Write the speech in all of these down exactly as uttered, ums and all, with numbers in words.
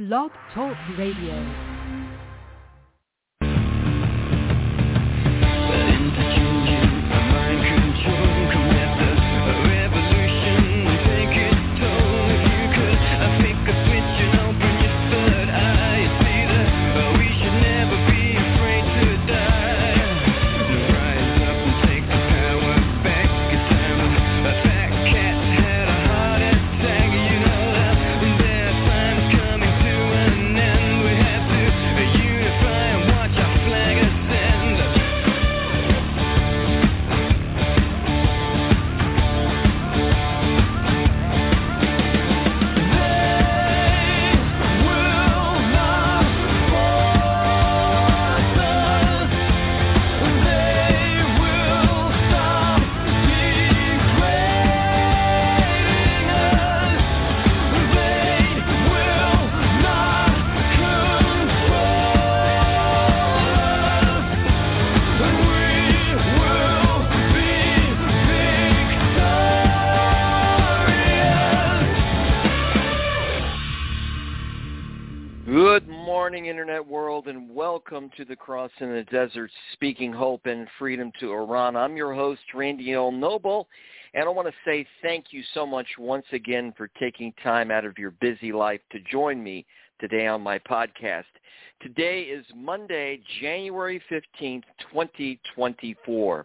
Blog Talk Radio. Internet world, and welcome to the Cross in the Desert, speaking hope and freedom to Iran. I'm your host, Randy L. Noble, and I want to say thank you so much once again for taking time out of your busy life to join me today on my podcast. Today is Monday, January fifteenth, twenty twenty-four.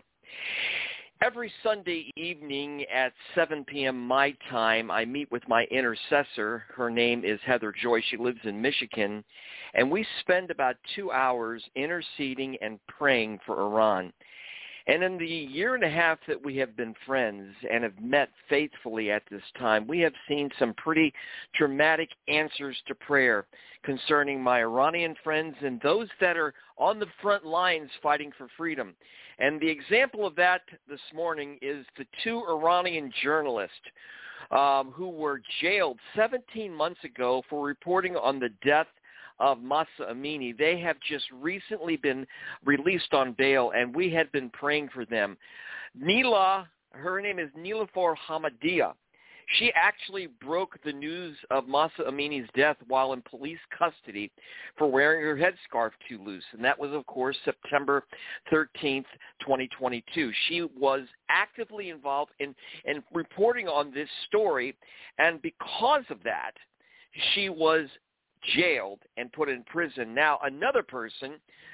Every Sunday evening at seven p.m. my time, I meet with my intercessor. Her name is Heather Joy. She lives in Michigan, and we spend about two hours interceding and praying for Iran. And in the year and a half that we have been friends and have met faithfully at this time, we have seen some pretty dramatic answers to prayer concerning my Iranian friends and those that are on the front lines fighting for freedom. And the example of that this morning is the two Iranian journalists um, who were jailed seventeen months ago for reporting on the death of Mahsa Amini. They have just recently been released on bail, and we had been praying for them. Nila, her name is Niloufar Hamidiyeh. She actually broke the news of Mahsa Amini's death while in police custody for wearing her headscarf too loose, and that was, of course, September thirteenth, twenty twenty-two. She was actively involved in, in reporting on this story, and because of that, she was jailed and put in prison. Now, another person,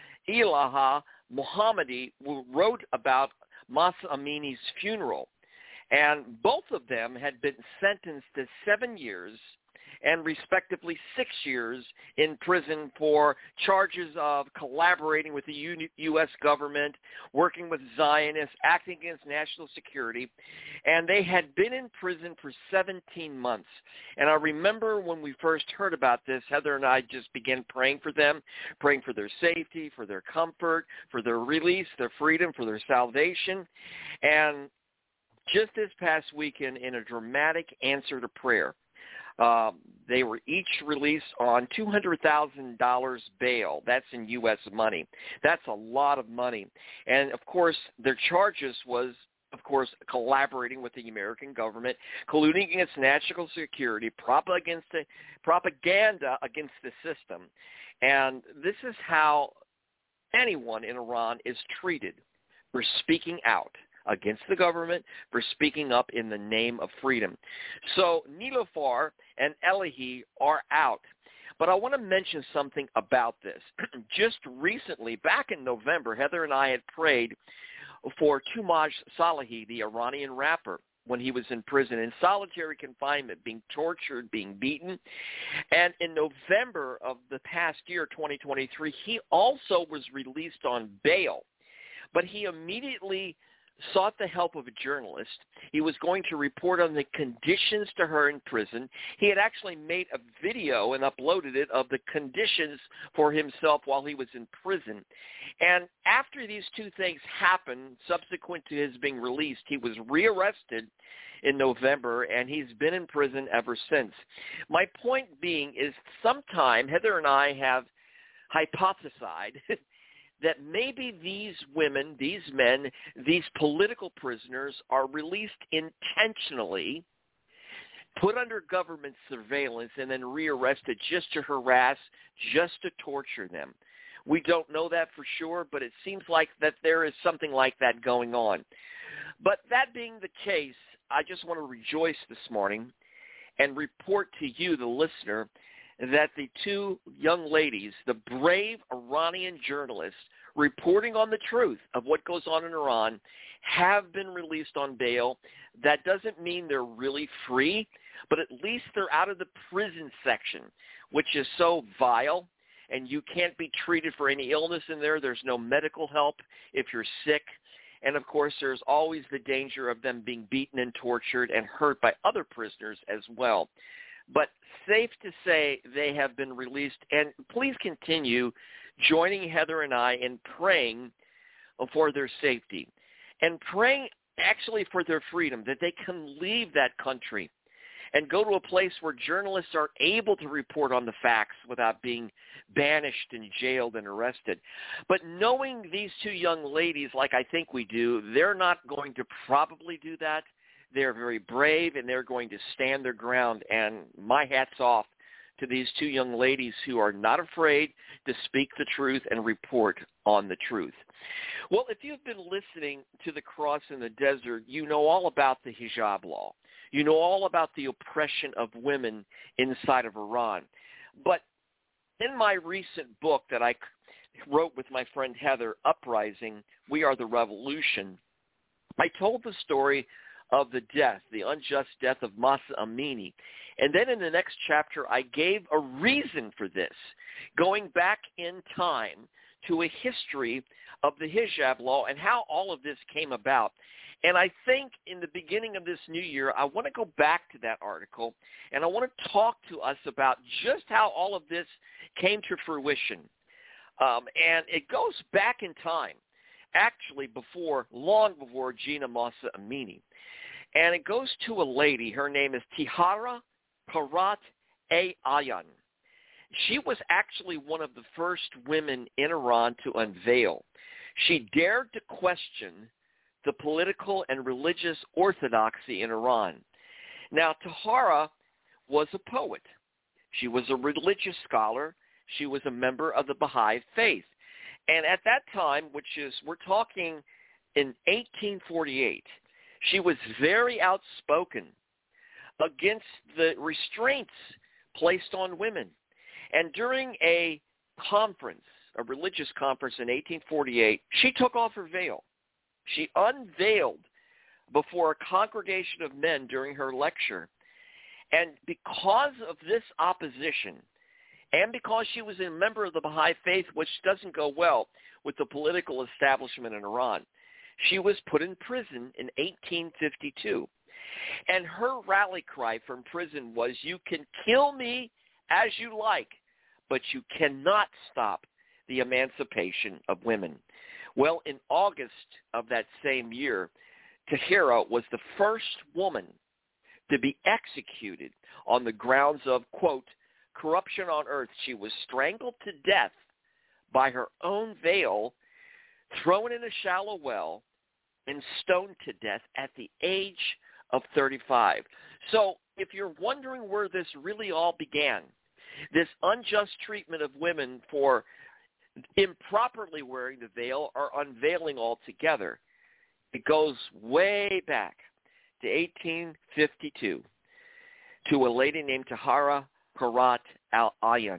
Ilaha Mohammadi, wrote about Mahsa Amini's funeral, and both of them had been sentenced to seven years and respectively six years in prison for charges of collaborating with the U S government, working with Zionists, acting against national security, and they had been in prison for seventeen months. And I remember when we first heard about this, Heather and I just began praying for them, praying for their safety, for their comfort, for their release, their freedom, for their salvation. And just this past weekend, in a dramatic answer to prayer, Uh, they were each released on two hundred thousand dollars bail. That's in U S money. That's a lot of money. And, of course, their charges was, of course, collaborating with the American government, colluding against national security, propaganda against the system. And this is how anyone in Iran is treated for speaking out against the government, for speaking up in the name of freedom. So Niloufar and Elahi are out. But I want to mention something about this. Just recently, back in November, Heather and I had prayed for Tumaj Salahi, the Iranian rapper, when he was in prison, in solitary confinement, being tortured, being beaten. And in November of the past year, twenty twenty-three, he also was released on bail. But he immediately sought the help of a journalist. He was going to report on the conditions to her in prison. He had actually made a video and uploaded it of the conditions for himself while he was in prison. And after these two things happened, subsequent to his being released, he was rearrested in November, and he's been in prison ever since. My point being is sometime Heather and I have hypothesized that maybe these women, these men, these political prisoners are released intentionally put under government surveillance, and then rearrested just to harass, just to torture them. We don't know that for sure, but it seems like that there is something like that going on. But that being the case, I just want to rejoice this morning and report to you, the listener, that the two young ladies, the brave Iranian journalists reporting on the truth of what goes on in Iran, have been released on bail. That doesn't mean they're really free, but at least they're out of the prison section, which is so vile, and you can't be treated for any illness in there. There's no medical help if you're sick. And, of course, there's always the danger of them being beaten and tortured and hurt by other prisoners as well. But safe to say they have been released. And please continue joining Heather and I in praying for their safety and praying actually for their freedom, that they can leave that country and go to a place where journalists are able to report on the facts without being banished and jailed and arrested. But knowing these two young ladies like I think we do, they're not going to probably do that. They're very brave, and they're going to stand their ground, and my hat's off to these two young ladies who are not afraid to speak the truth and report on the truth. Well, if you've been listening to The Cross in the Desert, you know all about the hijab law. You know all about the oppression of women inside of Iran. But in my recent book that I wrote with my friend Heather, Uprising, We Are the Revolution, I told the story of the death, the unjust death of Mahsa Amini. And then in the next chapter, I gave a reason for this, going back in time to a history of the hijab law and how all of this came about. And I think in the beginning of this new year, I want to go back to that article, and I want to talk to us about just how all of this came to fruition. Um, and it goes back in time, actually before, long before Gina Mahsa Amini. And it goes to a lady. Her name is Tahira Porat Ayan. She was actually one of the first women in Iran to unveil. She dared to question the political and religious orthodoxy in Iran. Now, Tahira was a poet. She was a religious scholar. She was a member of the Baha'i faith. And at that time, which is, we're talking in eighteen forty-eight, she was very outspoken against the restraints placed on women. And during a conference, a religious conference in eighteen forty-eight, she took off her veil. She unveiled before a congregation of men during her lecture. And because of this opposition, and because she was a member of the Baha'i faith, which doesn't go well with the political establishment in Iran, she was put in prison in eighteen fifty-two. And her rally cry from prison was, "You can kill me as you like, but you cannot stop the emancipation of women." Well, in August of that same year, Tahira was the first woman to be executed on the grounds of, quote, corruption on earth. She was strangled to death by her own veil, thrown in a shallow well, and stoned to death at the age of thirty-five. So if you're wondering where this really all began, this unjust treatment of women for improperly wearing the veil or unveiling altogether, it goes way back to eighteen fifty-two to a lady named Tahira Porat Ayan.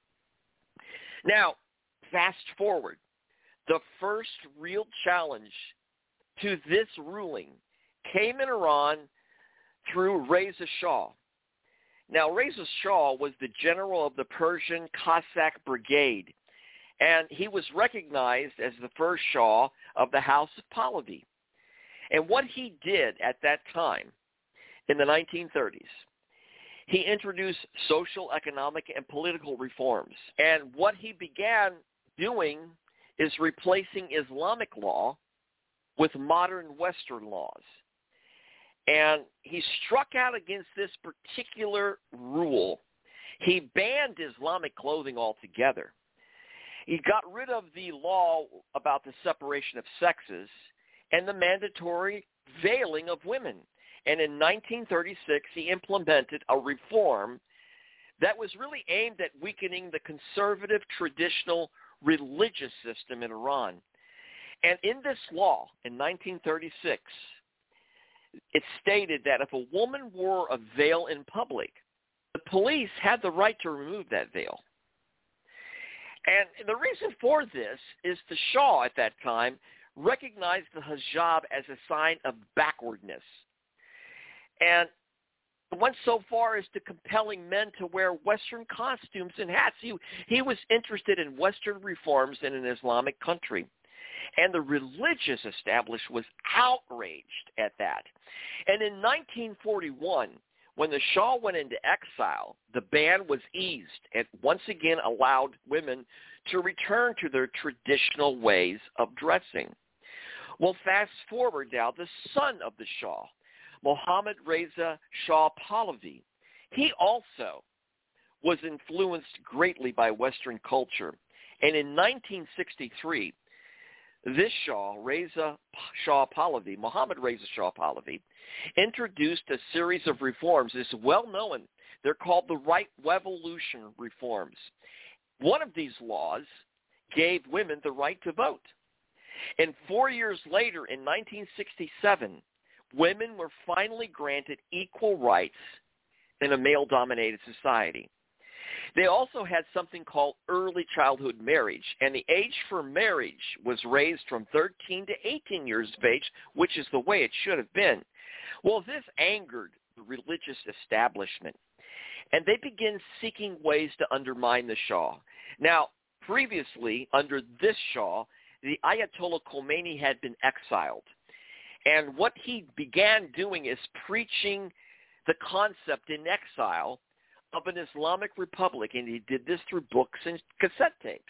Now, fast forward, the first real challenge to this ruling came in Iran through Reza Shah. Now, Reza Shah was the general of the Persian Cossack Brigade, and he was recognized as the first Shah of the House of Pahlavi. And what he did at that time, in the nineteen thirties, he introduced social, economic, and political reforms. And what he began doing is replacing Islamic law with modern Western laws. And he struck out against this particular rule. He banned Islamic clothing altogether. He got rid of the law about the separation of sexes and the mandatory veiling of women. And in nineteen thirty-six, he implemented a reform that was really aimed at weakening the conservative traditional religious system in Iran. And in this law, in nineteen thirty-six, it stated that if a woman wore a veil in public, the police had the right to remove that veil. And the reason for this is the Shah at that time recognized the hijab as a sign of backwardness, and went so far as to compelling men to wear Western costumes and hats. He, he was interested in Western reforms in an Islamic country. And the religious establishment was outraged at that. And in nineteen forty-one, when the Shah went into exile, the ban was eased and once again allowed women to return to their traditional ways of dressing. Well, fast forward now, the son of the Shah, Mohammad Reza Shah Pahlavi, he also was influenced greatly by Western culture. And in nineteen sixty-three, this Shah, Reza Shah Pahlavi, Mohammad Reza Shah Pahlavi, introduced a series of reforms. It's well known. They're called the Right Revolution reforms. One of these laws gave women the right to vote. And four years later, in nineteen sixty-seven, women were finally granted equal rights in a male-dominated society. They also had something called early childhood marriage, and the age for marriage was raised from thirteen to eighteen years of age, which is the way it should have been. Well, this angered the religious establishment, and they began seeking ways to undermine the Shah. Now, previously, under this Shah, the Ayatollah Khomeini had been exiled, and what he began doing is preaching the concept in exile of an Islamic republic, and he did this through books and cassette tapes.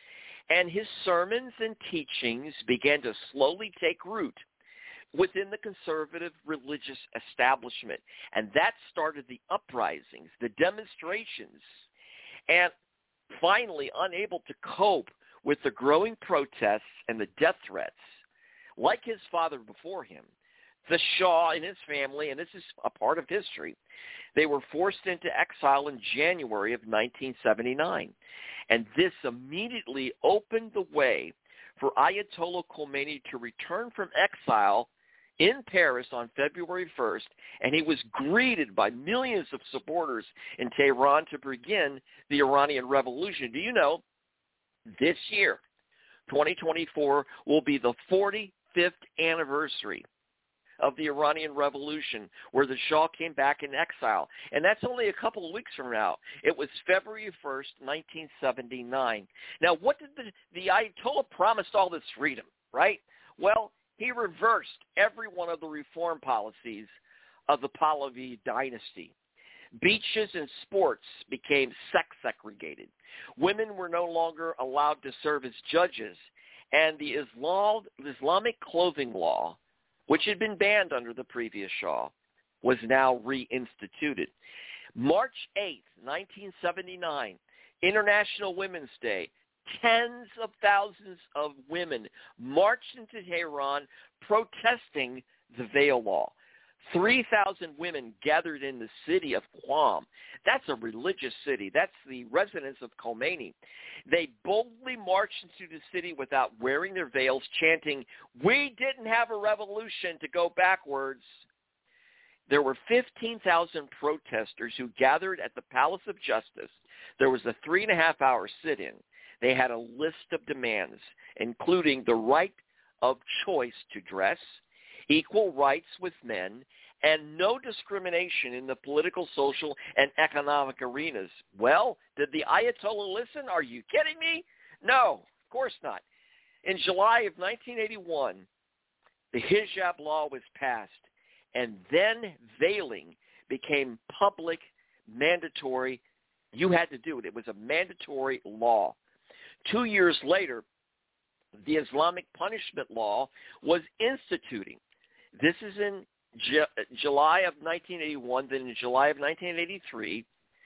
And his sermons and teachings began to slowly take root within the conservative religious establishment, and that started the uprisings, the demonstrations, and finally, unable to cope with the growing protests and the death threats, like his father before him, the Shah and his family, and this is a part of history, they were forced into exile in January of nineteen seventy-nine. And this immediately opened the way for Ayatollah Khomeini to return from exile in Paris on February first, and he was greeted by millions of supporters in Tehran to begin the Iranian Revolution. Do you know, this year, twenty twenty-four, will be the forty-fifth anniversary of the Iranian Revolution, where the Shah came back in exile. And that's only a couple of weeks from now. It was February first, nineteen seventy-nine. Now, what did the, the Ayatollah promised all this freedom, right? Well, he reversed every one of the reform policies of the Pahlavi dynasty. Beaches and sports became sex segregated. Women were no longer allowed to serve as judges, and the Islam, Islamic clothing law, which had been banned under the previous Shah, was now reinstituted. March eighth, nineteen seventy-nine, International Women's Day. Tens of thousands of women marched into Tehran protesting the veil law. three thousand women gathered in the city of Qom. That's a religious city. That's the residence of Khomeini. They boldly marched into the city without wearing their veils, chanting, "We didn't have a revolution to go backwards." There were fifteen thousand protesters who gathered at the Palace of Justice. There was a three and a half hour sit-in. They had a list of demands, including the right of choice to dress, equal rights with men, and no discrimination in the political, social, and economic arenas. Well, did the Ayatollah listen? Are you kidding me? No, of course not. In July of nineteen eighty-one, the hijab law was passed, and then veiling became public, mandatory. You had to do it. It was a mandatory law. Two years later, the Islamic punishment law was instituting. This is in Ju- July of nineteen eighty-one. Then in July of nineteen eighty-three,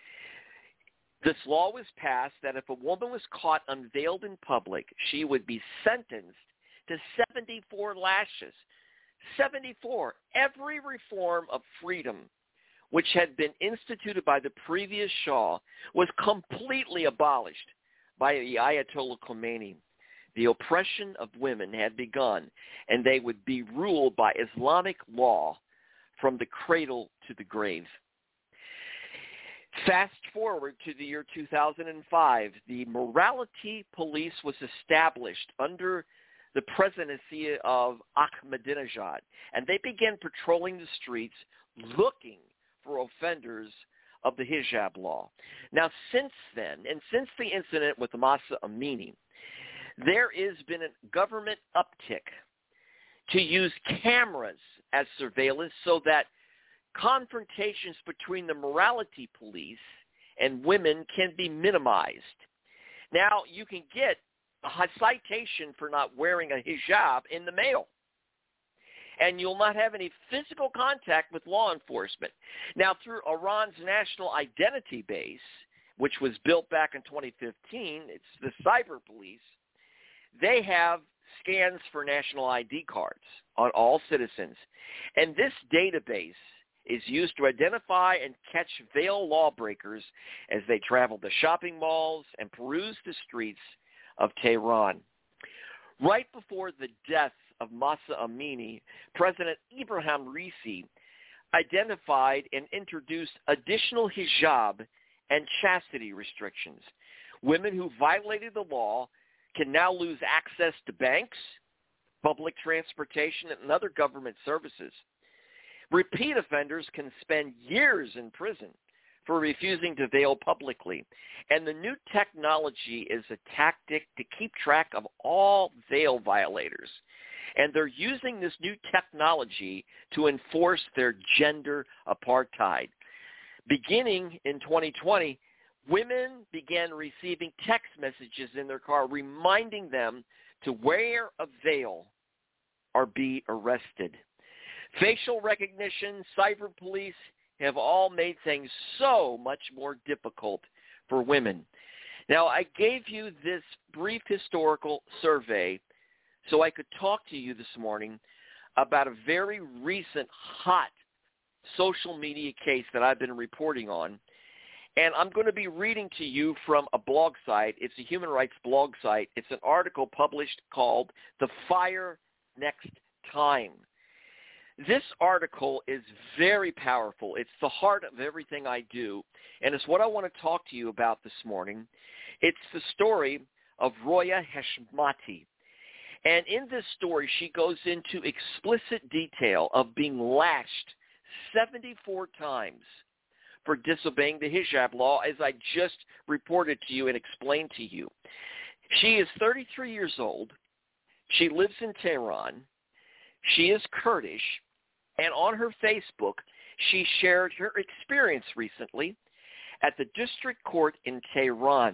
this law was passed that if a woman was caught unveiled in public, she would be sentenced to seventy-four lashes. seventy-four, every reform of freedom which had been instituted by the previous Shah was completely abolished by the Ayatollah Khomeini. The oppression of women had begun, and they would be ruled by Islamic law from the cradle to the grave. Fast forward to the year two thousand five, the morality police was established under the presidency of Ahmadinejad, and they began patrolling the streets looking for offenders of the hijab law. Now, since then, and since the incident with Mahsa Amini, there has been a government uptick to use cameras as surveillance so that confrontations between the morality police and women can be minimized. Now, you can get a citation for not wearing a hijab in the mail, and you'll not have any physical contact with law enforcement. Now, through Iran's National Identity Base, which was built back in twenty fifteen, it's the cyber police, they have scans for national I D cards on all citizens. And this database is used to identify and catch veiled lawbreakers as they travel to shopping malls and peruse the streets of Tehran. Right before the death of Mahsa Amini, President Ibrahim Raisi identified and introduced additional hijab and chastity restrictions. Women who violated the law can now lose access to banks, public transportation, and other government services. Repeat offenders can spend years in prison for refusing to veil publicly. And the new technology is a tactic to keep track of all veil violators. And they're using this new technology to enforce their gender apartheid. Beginning in twenty twenty, women began receiving text messages in their car reminding them to wear a veil or be arrested. Facial recognition, cyber police have all made things so much more difficult for women. Now, I gave you this brief historical survey so I could talk to you this morning about a very recent hot social media case that I've been reporting on. And I'm going to be reading to you from a blog site. It's a human rights blog site. It's an article published called The Fire Next Time. This article is very powerful. It's the heart of everything I do, and it's what I want to talk to you about this morning. It's the story of Roya Heshmati. And in this story, she goes into explicit detail of being lashed seventy-four times for disobeying the hijab law, as I just reported to you and explained to you. She is thirty-three years old. She lives in Tehran. She is Kurdish. And on her Facebook, she shared her experience recently at the district court in Tehran.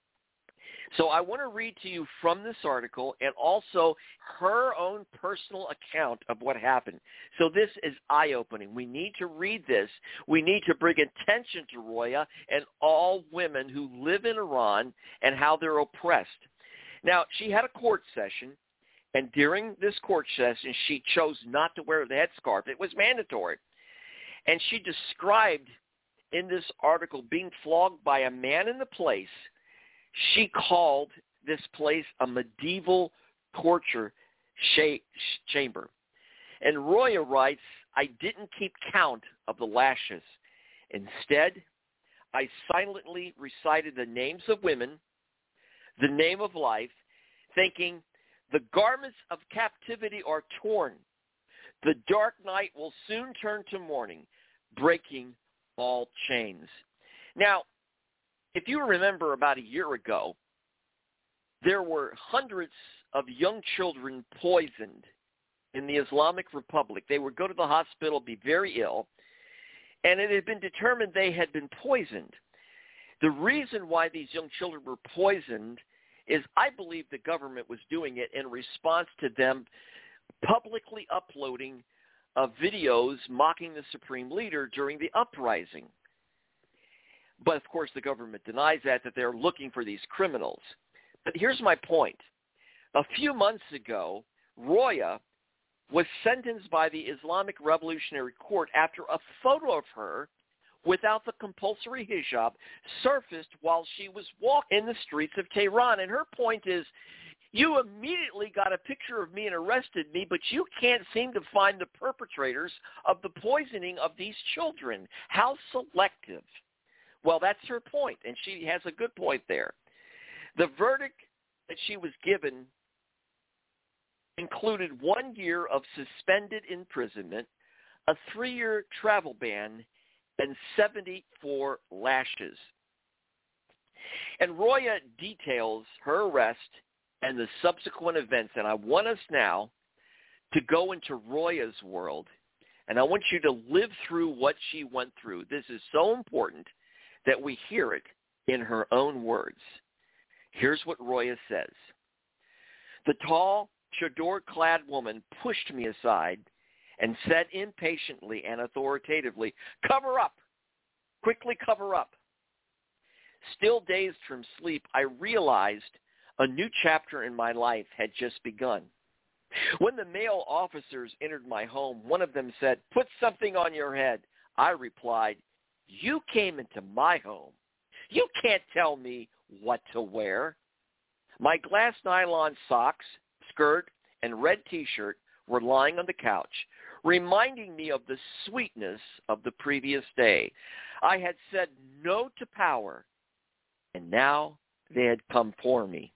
So I want to read to you from this article and also her own personal account of what happened. So this is eye-opening. We need to read this. We need to bring attention to Roya and all women who live in Iran and how they're oppressed. Now, she had a court session, and during this court session, she chose not to wear the headscarf. It was mandatory. And she described in this article being flogged by a man in the place. She called this place a medieval torture chamber. And Roya writes, I didn't keep count of the lashes. Instead, I silently recited the names of women, the name of life, thinking, the garments of captivity are torn. The dark night will soon turn to morning, breaking all chains. Now, if you remember about a year ago, there were hundreds of young children poisoned in the Islamic Republic. They would go to the hospital, be very ill, and it had been determined they had been poisoned. The reason why these young children were poisoned is I believe the government was doing it in response to them publicly uploading uh, videos mocking the supreme leader during the uprising. But, of course, the government denies that, that they're looking for these criminals. But here's my point. A few months ago, Roya was sentenced by the Islamic Revolutionary Court after a photo of her without the compulsory hijab surfaced while she was walking in the streets of Tehran. And her point is, you immediately got a picture of me and arrested me, but you can't seem to find the perpetrators of the poisoning of these children. How selective. Well, that's her point, and she has a good point there. The verdict that she was given included one year of suspended imprisonment, a three-year travel ban, and seventy-four lashes. And Roya details her arrest and the subsequent events, and I want us now to go into Roya's world, and I want you to live through what she went through. This is so important that we hear it in her own words. Here's what Roya says. The tall, chador-clad woman pushed me aside and said impatiently and authoritatively, "Cover up! Quickly cover up!" Still dazed from sleep, I realized a new chapter in my life had just begun. When the male officers entered my home, one of them said, "Put something on your head." I replied, "You came into my home. You can't tell me what to wear." My glass nylon socks, skirt, and red T-shirt were lying on the couch, reminding me of the sweetness of the previous day. I had said no to power, and now they had come for me.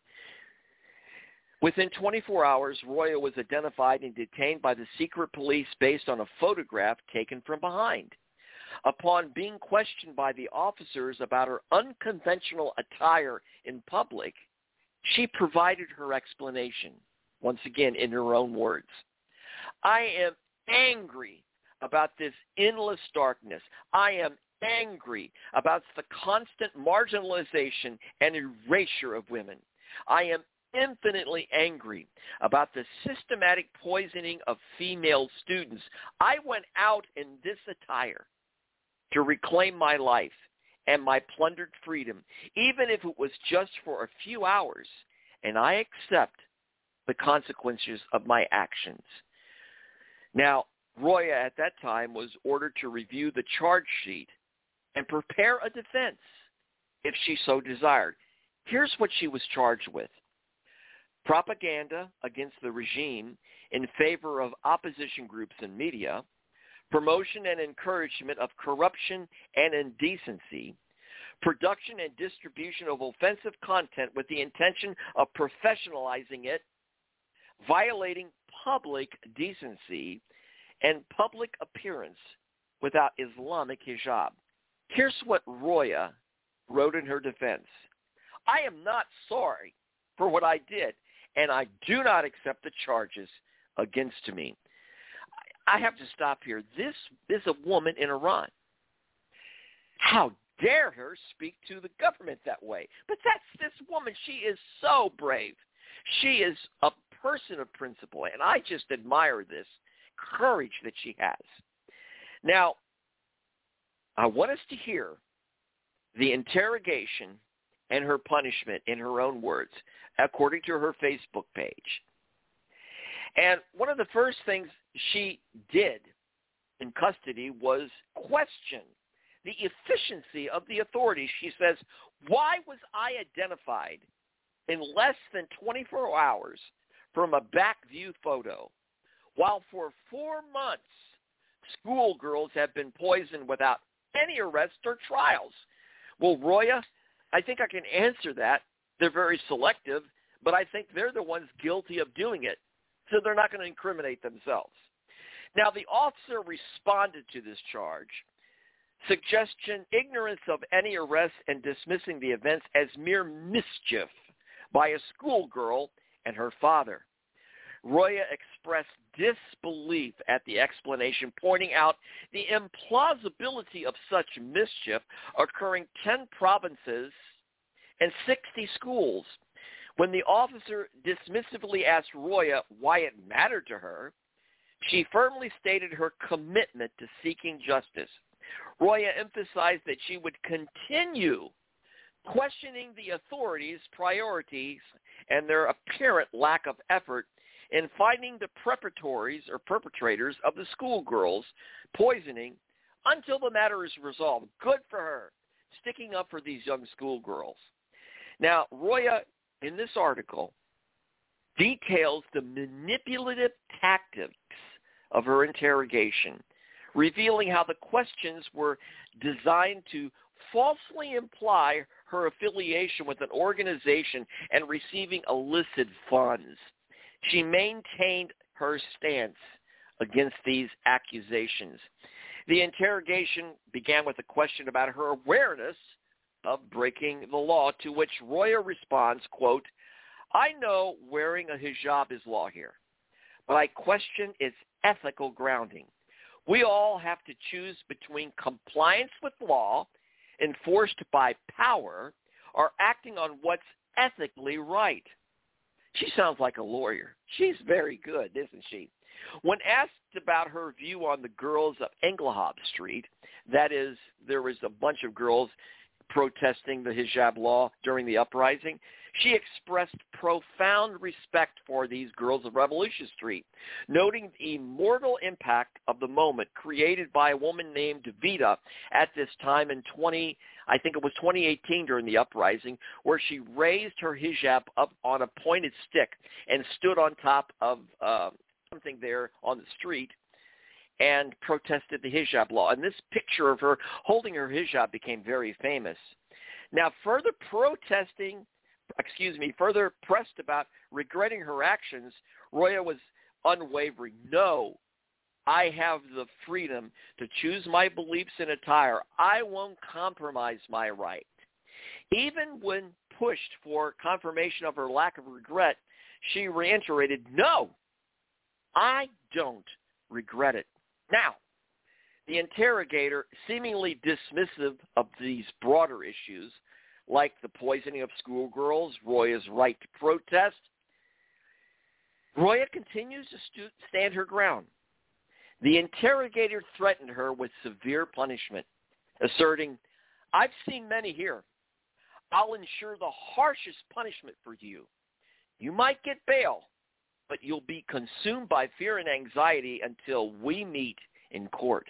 Within twenty-four hours, Roya was identified and detained by the secret police based on a photograph taken from behind. Upon being questioned by the officers about her unconventional attire in public, she provided her explanation, once again in her own words. "I am angry about this endless darkness. I am angry about the constant marginalization and erasure of women. I am infinitely angry about the systematic poisoning of female students. I went out in this attire to reclaim my life and my plundered freedom, even if it was just for a few hours, and I accept the consequences of my actions." Now, Roya at that time was ordered to review the charge sheet and prepare a defense if she so desired. Here's what she was charged with. Propaganda against the regime in favor of opposition groups and media, promotion and encouragement of corruption and indecency, production and distribution of offensive content with the intention of professionalizing it, violating public decency, and public appearance without Islamic hijab. Here's what Roya wrote in her defense. "I am not sorry for what I did, and I do not accept the charges against me." I have to stop here. This is a woman in Iran. How dare her speak to the government that way? But that's this woman. She is so brave. She is a person of principle, and I just admire this courage that she has. Now, I want us to hear the interrogation and her punishment in her own words, according to her Facebook page. And one of the first things she did in custody was question the efficiency of the authorities. She says, "Why was I identified in less than twenty-four hours from a back view photo, while for four months schoolgirls have been poisoned without any arrests or trials?" Well, Roya, I think I can answer that. They're very selective, but I think they're the ones guilty of doing it, so they're not going to incriminate themselves. Now, the officer responded to this charge, suggestion, ignorance of any arrest, and dismissing the events as mere mischief by a schoolgirl and her father. Roya expressed disbelief at the explanation, pointing out the implausibility of such mischief occurring ten provinces and sixty schools. When the officer dismissively asked Roya why it mattered to her, she firmly stated her commitment to seeking justice. Roya emphasized that she would continue questioning the authorities' priorities and their apparent lack of effort in finding the preparatories or perpetrators of the schoolgirls' poisoning until the matter is resolved. Good for her, sticking up for these young schoolgirls. Now, Roya, in this article, details the manipulative tactics of her interrogation, revealing how the questions were designed to falsely imply her affiliation with an organization and receiving illicit funds. She maintained her stance against these accusations. The interrogation began with a question about her awareness of breaking the law, to which Roya responds, quote, "I know wearing a hijab is law here, but I question its ethical grounding. We all have to choose between compliance with law enforced by power or acting on what's ethically right." She sounds like a lawyer. She's very good, isn't she? When asked about her view on the girls of Engelhab Street, that is, there was a bunch of girls protesting the hijab law during the uprising, she expressed profound respect for these girls of Revolution Street, noting the immortal impact of the moment created by a woman named Vita at this time in twenty, I think it was twenty eighteen during the uprising, where she raised her hijab up on a pointed stick and stood on top of uh, something there on the street and protested the hijab law. And this picture of her holding her hijab became very famous. Now, further protesting, excuse me, further pressed about regretting her actions, Roya was unwavering. "No, I have the freedom to choose my beliefs in attire. I won't compromise my right." Even when pushed for confirmation of her lack of regret, she reiterated, "No, I don't regret it." Now, the interrogator, seemingly dismissive of these broader issues, like the poisoning of schoolgirls, Roya's right to protest, Roya continues to stu- stand her ground. The interrogator threatened her with severe punishment, asserting, "I've seen many here. I'll ensure the harshest punishment for you. You might get bail, but you'll be consumed by fear and anxiety until we meet in court."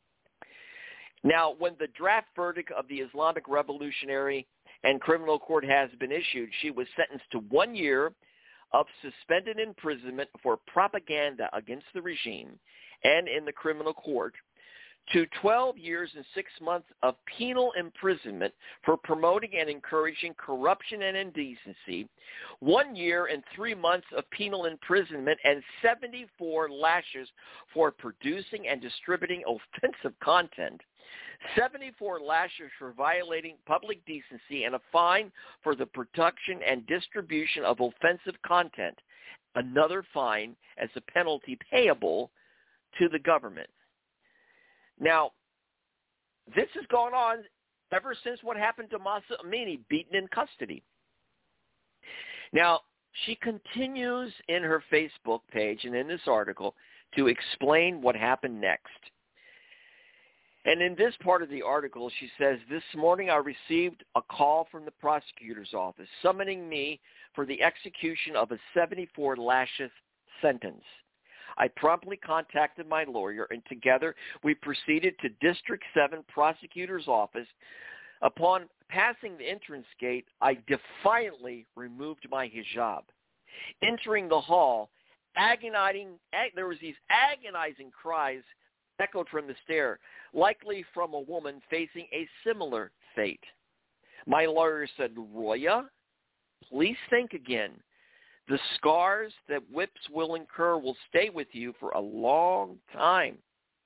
Now, when the draft verdict of the Islamic Revolutionary and Criminal Court has been issued, she was sentenced to one year of suspended imprisonment for propaganda against the regime and in the criminal court, to twelve years and six months of penal imprisonment for promoting and encouraging corruption and indecency, one year and three months of penal imprisonment, and seventy-four lashes for producing and distributing offensive content, seventy-four lashes for violating public decency, and a fine for the production and distribution of offensive content, another fine as a penalty payable to the government. Now, this has gone on ever since what happened to Mahsa Amini, beaten in custody. Now, she continues in her Facebook page and in this article to explain what happened next. And in this part of the article, she says, "This morning I received a call from the prosecutor's office summoning me for the execution of a seventy-four lashes sentence. I promptly contacted my lawyer, and together we proceeded to District seven Prosecutor's Office. Upon passing the entrance gate, I defiantly removed my hijab. Entering the hall, agonizing, ag- there was these agonizing cries echoed from the stair, likely from a woman facing a similar fate. My lawyer said, 'Roya, please think again. The scars that whips will incur will stay with you for a long time.'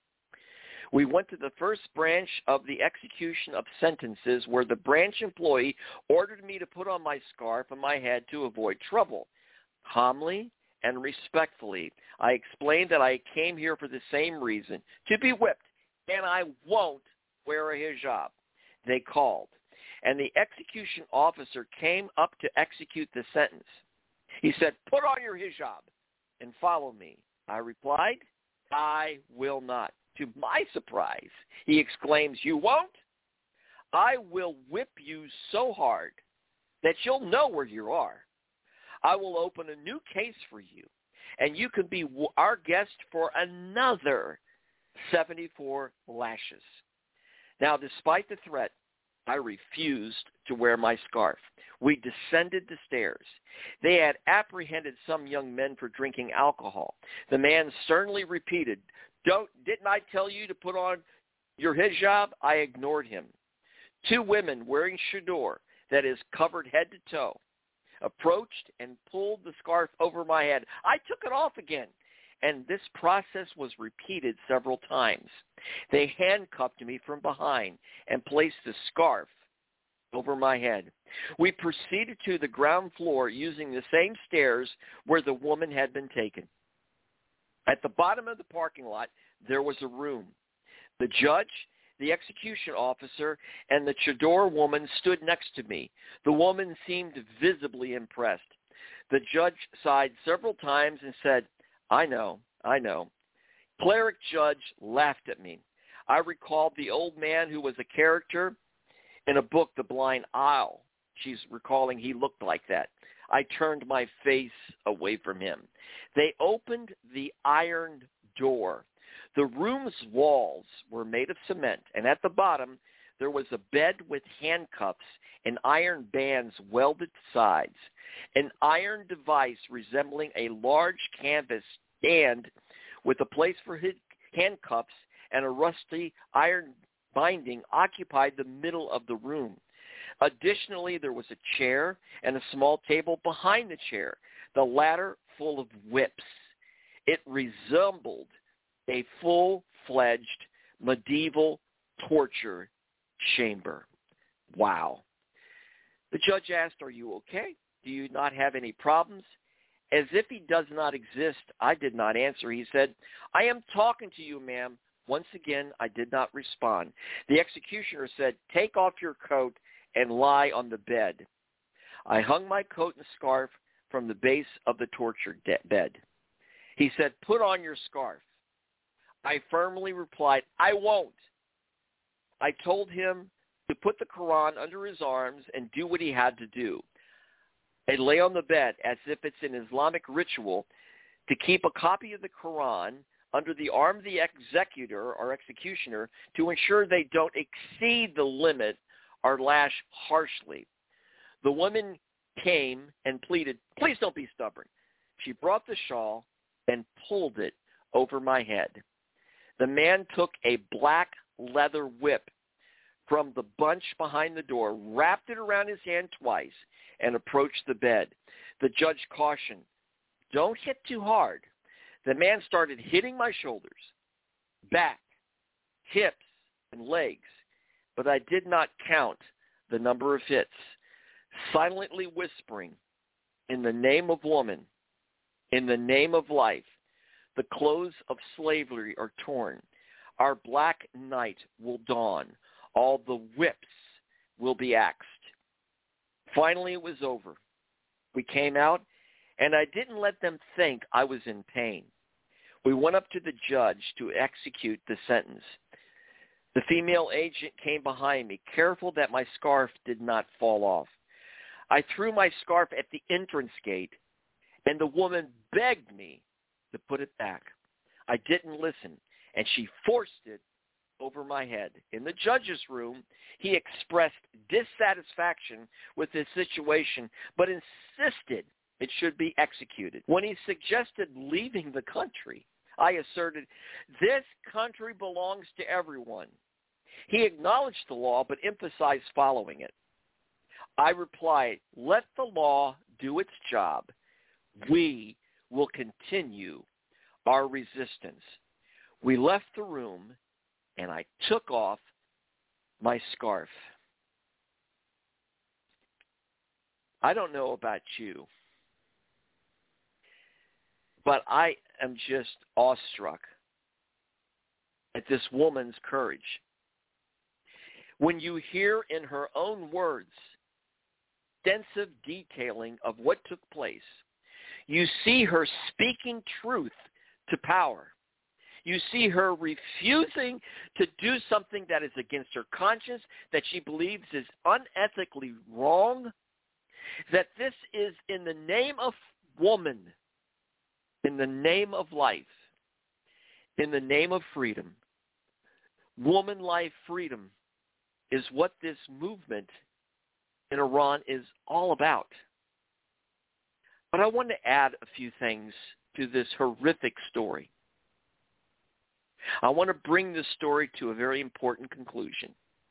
We went to the first branch of the execution of sentences, where the branch employee ordered me to put on my scarf on my head to avoid trouble. Calmly and respectfully, I explained that I came here for the same reason, to be whipped, and I won't wear a hijab. They called, and the execution officer came up to execute the sentence. He said, 'Put on your hijab and follow me.' I replied, 'I will not.' To my surprise, he exclaims, 'You won't? I will whip you so hard that you'll know where you are. I will open a new case for you, and you can be our guest for another seventy-four lashes. Now, despite the threat, I refused to wear my scarf. We descended the stairs. They had apprehended some young men for drinking alcohol. The man sternly repeated, "Don't, didn't I tell you to put on your hijab?" I ignored him. Two women wearing chador, that is covered head to toe, approached and pulled the scarf over my head. I took it off again, and this process was repeated several times. They handcuffed me from behind and placed the scarf over my head. We proceeded to the ground floor using the same stairs where the woman had been taken. At the bottom of the parking lot, there was a room. The judge, the execution officer, and the chador woman stood next to me. The woman seemed visibly impressed. The judge sighed several times and said, "I know, I know." Cleric judge laughed at me. I recalled the old man who was a character in a book, The Blind Owl. She's recalling he looked like that. I turned my face away from him. They opened the ironed door. The room's walls were made of cement, and at the bottom there was a bed with handcuffs and iron bands welded to sides. An iron device resembling a large canvas stand with a place for his handcuffs and a rusty iron binding occupied the middle of the room. Additionally, there was a chair and a small table behind the chair, the latter full of whips. It resembled a full-fledged medieval torture chamber. Wow. The judge asked, "Are you okay? Do you not have any problems?" As if he does not exist, I did not answer. He said, "I am talking to you, ma'am." Once again, I did not respond. The executioner said, "Take off your coat and lie on the bed." I hung my coat and scarf from the base of the torture de- bed. He said, "Put on your scarf." I firmly replied, "I won't." I told him to put the Quran under his arms and do what he had to do. I lay on the bed as if it's an Islamic ritual to keep a copy of the Quran under the arm of the executor or executioner to ensure they don't exceed the limit or lash harshly. The woman came and pleaded, "Please don't be stubborn." She brought the shawl and pulled it over my head. The man took a black leather whip from the bunch behind the door, wrapped it around his hand twice, and approached the bed. The judge cautioned, "Don't hit too hard." The man started hitting my shoulders, back, hips, and legs, but I did not count the number of hits, silently whispering, "In the name of woman, in the name of life, the clothes of slavery are torn. Our black night will dawn. All the whips will be axed." Finally, it was over. We came out, and I didn't let them think I was in pain. We went up to the judge to execute the sentence. The female agent came behind me, careful that my scarf did not fall off. I threw my scarf at the entrance gate, and the woman begged me to put it back. I didn't listen, and she forced it over my head. In the judge's room, he expressed dissatisfaction with this situation, but insisted it should be executed. When he suggested leaving the country, I asserted, "This country belongs to everyone." He acknowledged the law, but emphasized following it. I replied, "Let the law do its job. We will continue our resistance." We left the room, and I took off my scarf. I don't know about you, but I am just awestruck at this woman's courage. When you hear in her own words extensive detailing of what took place, you see her speaking truth to power. You see her refusing to do something that is against her conscience, that she believes is unethically wrong, that this is in the name of woman. in the name of life, in the name of freedom. Woman life freedom is what this movement in Iran is all about. But I want to add a few things to this horrific story. I want to bring this story to a very important conclusion.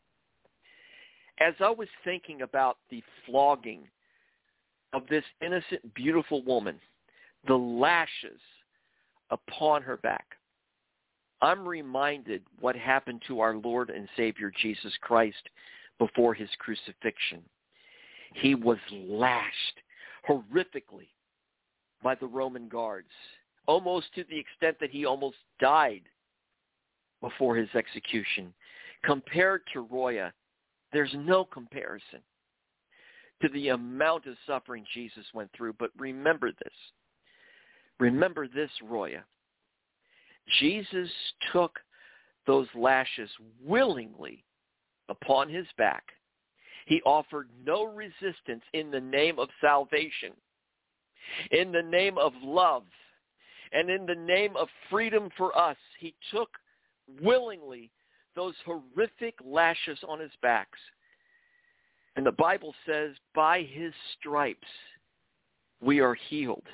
As I was thinking about the flogging of this innocent, beautiful woman, the lashes upon her back, I'm reminded what happened to our Lord and Savior Jesus Christ before his crucifixion. He was lashed horrifically by the Roman guards, almost to the extent that he almost died before his execution. Compared to Roya, there's no comparison to the amount of suffering Jesus went through. But remember this. Remember this, Roya. Jesus took those lashes willingly upon his back. He offered no resistance in the name of salvation, in the name of love, and in the name of freedom for us. He took willingly those horrific lashes on his backs. And the Bible says, by his stripes we are healed.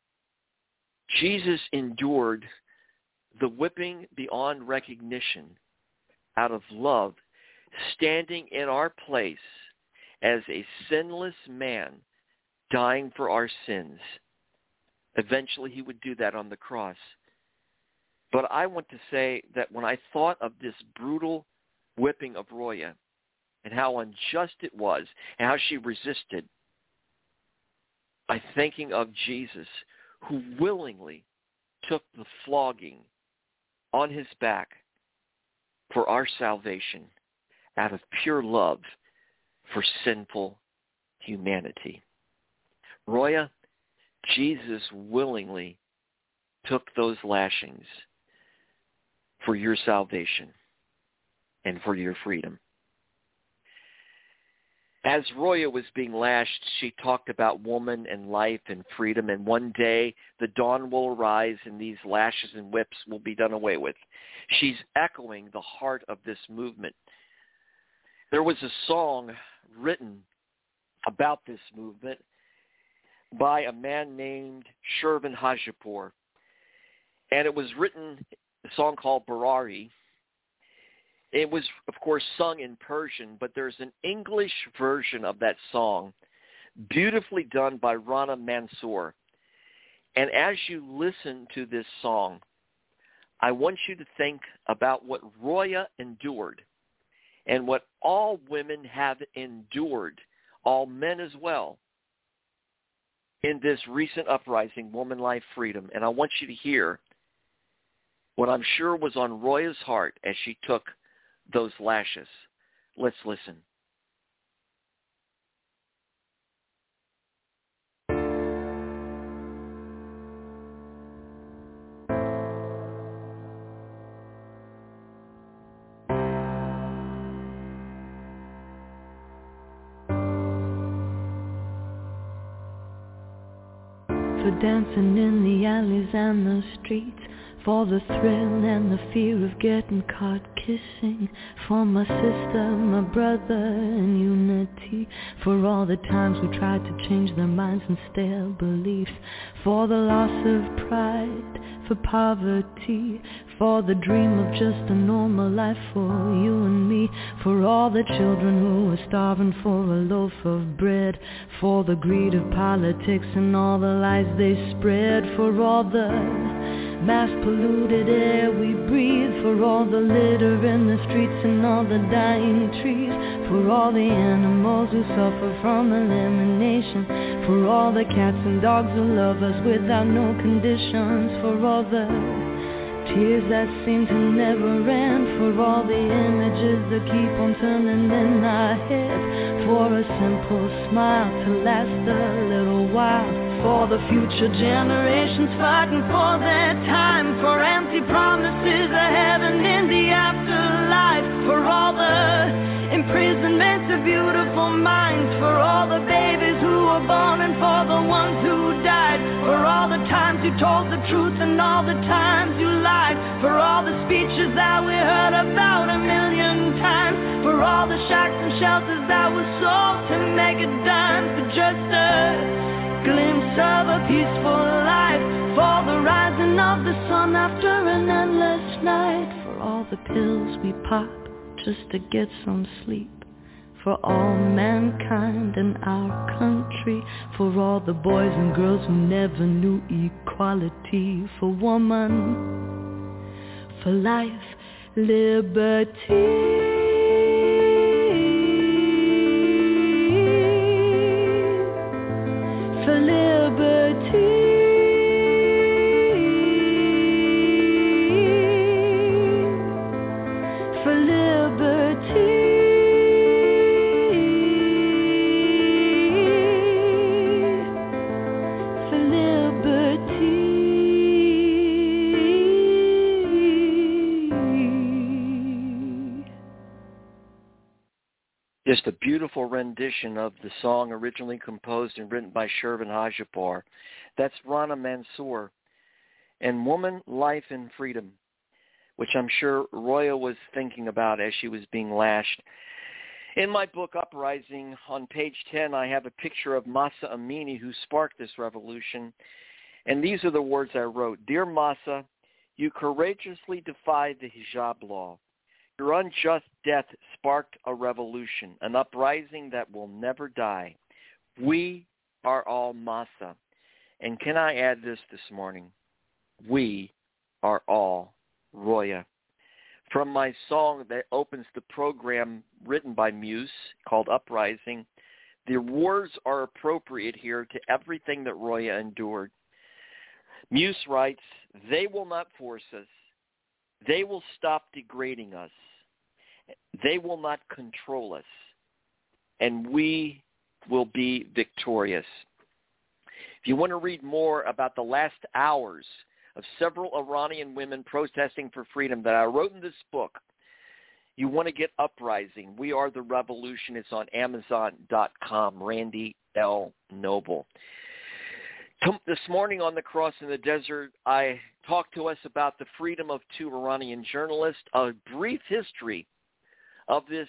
Jesus endured the whipping beyond recognition out of love, standing in our place as a sinless man, dying for our sins. Eventually he would do that on the cross. But I want to say that when I thought of this brutal whipping of Roya and how unjust it was and how she resisted, I'm thinking of Jesus, who willingly took the flogging on his back for our salvation out of pure love for sinful humanity. Roya, Jesus willingly took those lashings for your salvation and for your freedom. As Roya was being lashed, she talked about woman and life and freedom, and one day the dawn will arise and these lashes and whips will be done away with. She's echoing the heart of this movement. There was a song written about this movement by a man named Shervin Hajipur, and it was written, a song called Barari. It was, of course, sung in Persian, but there's an English version of that song, beautifully done by Rana Mansour. And as you listen to this song, I want you to think about what Roya endured and what all women have endured, all men as well, in this recent uprising, Woman Life Freedom. And I want you to hear what I'm sure was on Roya's heart as she took those lashes. Let's listen. For dancing in the alleys and the streets, for the thrill and the fear of getting caught kissing, for my sister, my brother, and unity, for all the times we tried to change their minds and stale beliefs, for the loss of pride, for poverty, for the dream of just a normal life for you and me, for all the children who were starving for a loaf of bread, for the greed of politics and all the lies they spread, for all the mass polluted air we breathe, for all the litter in the streets and all the dying trees, for all the animals who suffer from elimination, for all the cats and dogs who love us without no conditions, for all the tears that seem to never end, for all the images that keep on turning in our heads, for a simple smile to last a little while, for the future generations fighting for their time, for empty promises of heaven in the afterlife, for all the imprisonments of beautiful minds, for all the babies who were born and for the ones who died, for all the times you told the truth and all the times you lied, for all the speeches that we heard about a million times, for all the shacks and shelters that were sold to make a dime, for just a glimpse of a peaceful life, for the rising of the sun after an endless night, for all the pills we pop just to get some sleep, for all mankind in our country, for all the boys and girls who never knew equality, for woman, for life, liberty. For liberty, for liberty, for liberty. Just a beautiful rendition of the song originally composed and written by Shervin Hajipar. That's Rana Mansour. And Woman, Life, and Freedom, which I'm sure Roya was thinking about as she was being lashed. In my book, Uprising, on page ten, I have a picture of Mahsa Amini, who sparked this revolution. And these are the words I wrote. Dear Mahsa, you courageously defied the hijab law. Your unjust death sparked a revolution, an uprising that will never die. We are all Mahsa. And can I add this this morning? We are all Roya. From my song that opens the program written by Muse called Uprising, the words are appropriate here to everything that Roya endured. Muse writes, they will not force us. They will stop degrading us. They will not control us. And we will be victorious. If you want to read more about the last hours of several Iranian women protesting for freedom that I wrote in this book, you want to get Uprising. We Are the Revolution. It's on Amazon dot com. Randy L. Noble. This morning on The Cross in the Desert, I talked to us about the freedom of two Iranian journalists, a brief history of this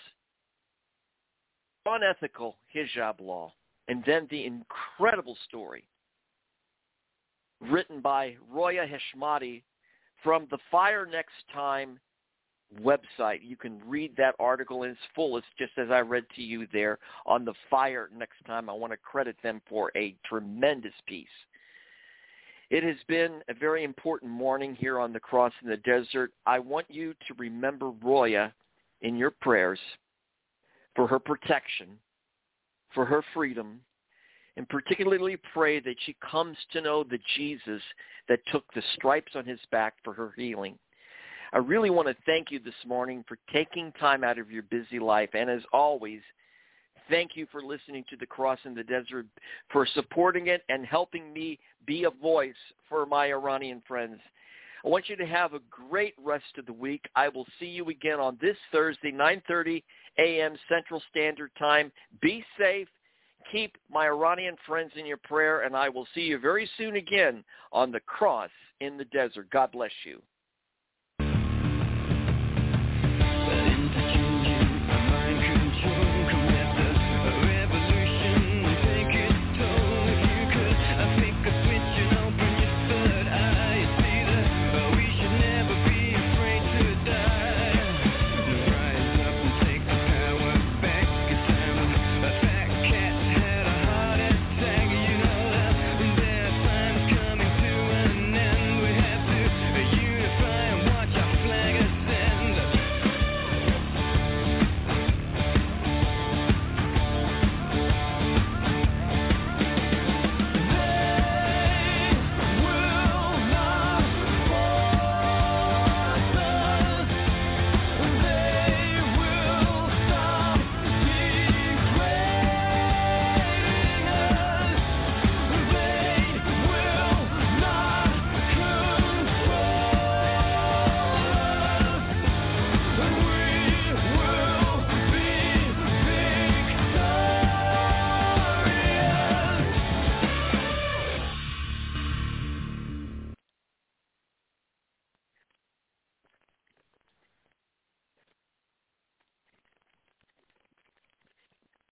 unethical hijab law, and then the incredible story written by Roya Heshmati from the Fire Next Time website. You can read that article in its fullest, just as I read to you there on the Fire Next Time. I want to credit them for a tremendous piece. It has been a very important morning here on The Cross in the Desert. I want you to remember Roya in your prayers for her protection, for her freedom, and particularly pray that she comes to know the Jesus that took the stripes on his back for her healing. I really want to thank you this morning for taking time out of your busy life. And as always, thank you for listening to The Cross in the Desert, for supporting it and helping me be a voice for my Iranian friends. I want you to have a great rest of the week. I will see you again on this Thursday, nine thirty a.m. Central Standard Time. Be safe. Keep my Iranian friends in your prayer, and I will see you very soon again on The Cross in the Desert. God bless you.